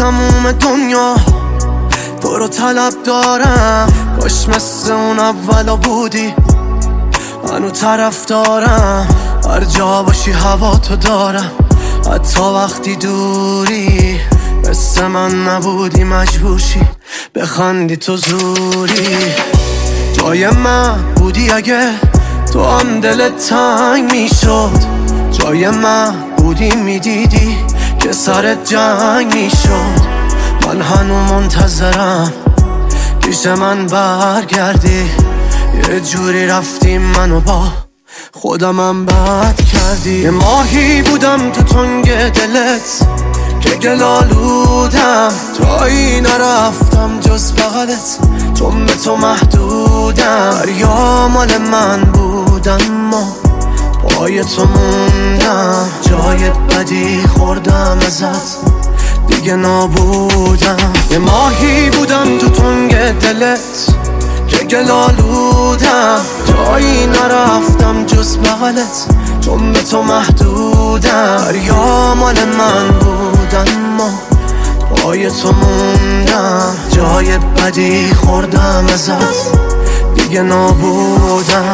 تموم دنیا تو رو طلب دارم، کاش مثل اون اولا بودی، منو طرف دارم، هر جا باشی هوا تو دارم، حتی وقتی دوری، مثل من نبودی مجبورشی بخندی تو زوری. جای من بودی اگه تو هم دلت تنگ میشد، جای من بودی میدیدی که سرت جنگ میشد، من هنو منتظرم پیش من برگردی، یه جوری رفتیم منو با خودمم بد کردی. یه ماهی بودم تو تنگ دلت که گلالودم، جایی نرفتم جز بغلت، چون به تو محدودم، دریا مال من بودن ما پای تو موندم، جای بدی خوردم ازت دیگه نابودم. یه ماهی بودم تو تنگ دلت که گلالودم، جایی نرفتم جز بغلت، چون به تو محدودم، دریا مال من بودن ما پای تو موندم، جای بدی خوردم ازت دیگه نابودم.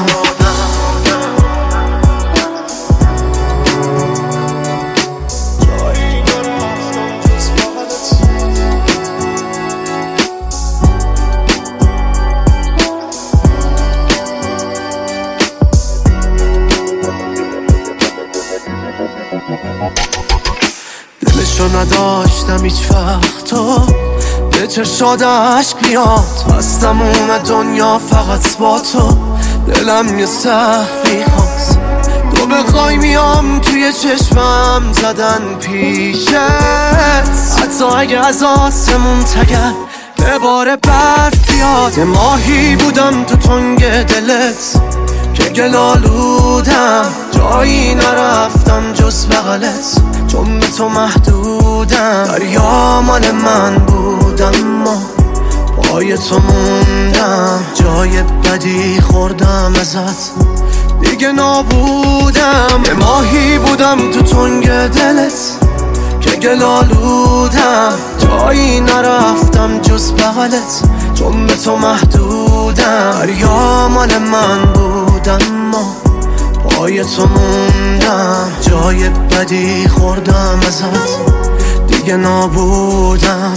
دلشو نداشتم هیچ وقت تو به چشاد عشق بیاد، از تموم دنیا فقط با تو دلم یه سخفی خواست، تو بخوای میام توی چشمم زدن پیشت، حتی اگه از آسمون تگر به بار برف بیاد. یه ماهی بودم تو تنگ دلت که گلالودم، جایی نرفتم جز بغلت، چون به تو محدودم، دریا مال من بودم ما پای تو موندم، جای بدی خوردم ازت دیگه نابودم. یه ماهی بودم تو تنگ دلت که گلالودم، جایی نرفتم جز بغلت، چون به تو محدودم، دریا مال من بودم ما پای تو موندم، جای بدی خوردم ازت دیگه نابودم.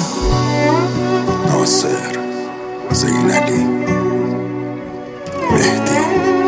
ناصر، زینلی، مهدی